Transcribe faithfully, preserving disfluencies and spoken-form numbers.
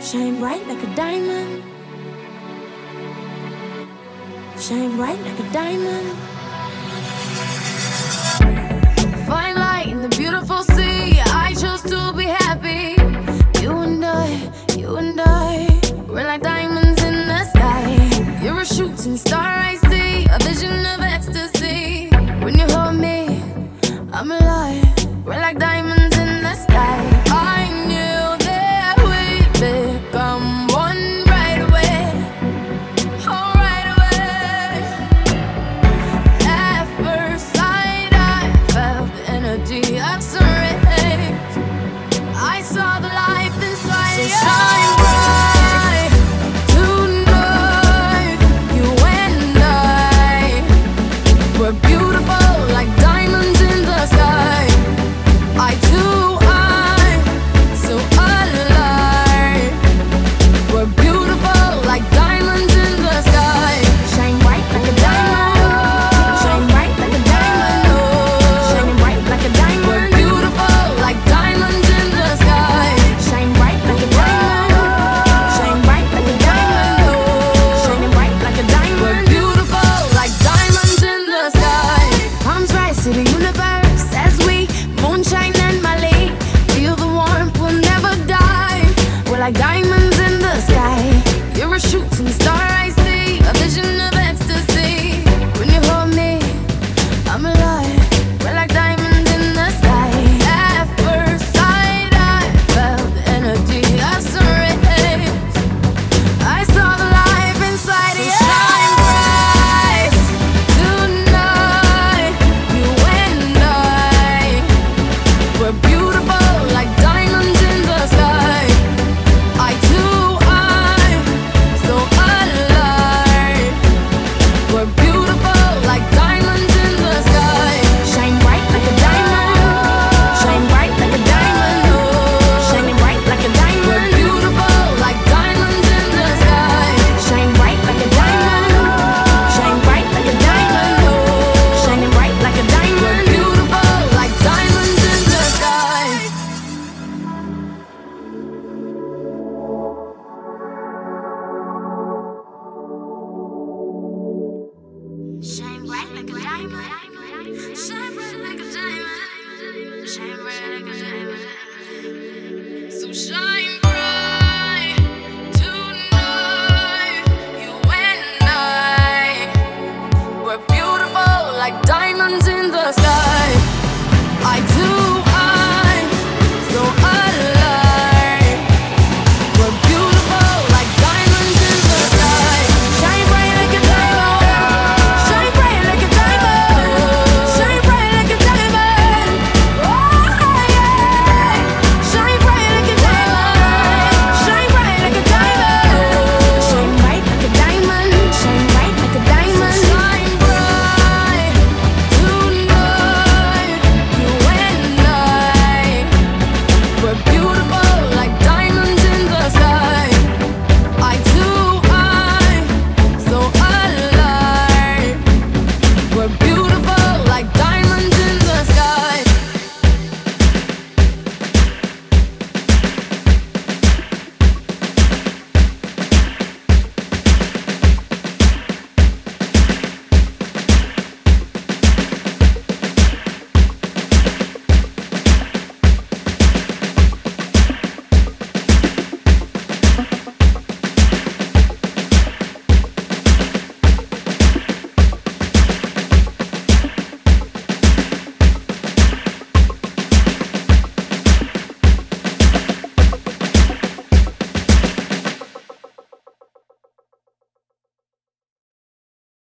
Shine bright like a diamond. Shine bright like a diamond. Fine light in the beautiful sea. I chose to be happy. You and I, you and I, we're like diamonds in the sky. You're a shooting star I see, a vision of ecstasy. When you hold me, I'm alive. We're like diamonds in the sky. I knew that we'd become one right away. Oh, right away. At first sight, I felt the energy of sun rays. I saw the life inside you. So shine bright tonight. You and I, we're beautiful like diamonds in the sky. I too, I'm so alive. We're beautiful like diamonds in the sky. Shine bright like a diamond. Shine bright like a diamond. Oh, shining bright like a diamond. We're beautiful like diamonds in the sky. Shine bright like a diamond. Shine bright like a diamond. Oh, shining bright like a diamond. We're beautiful like diamonds in the sky. Palms rise to the universe as we moonshine and Mali. Feel the warmth, we'll never die. We're like diamonds in the sky. You're a shooting star I see, a vision of ecstasy. When you hold me, I'm alive. We're like diamonds in the sky. At first sight, I felt the energy of sun rays. I saw the life inside you. Shine bright tonight. You and I, we're beautiful like diamonds in the sky. I too, I'm so alive. We're beautiful like diamonds in the sky. Shine bright like a diamond. Shine bright like a diamond. Oh, shining bright like a diamond. We're beautiful like diamonds in the sky. Shine bright like a diamond. Shine bright like a diamond. Oh, shining bright like a diamond. We're beautiful like diamonds in the sky. Shine bright like a diamond. Shine bright like a diamond. Shine bright like a diamond. So shine.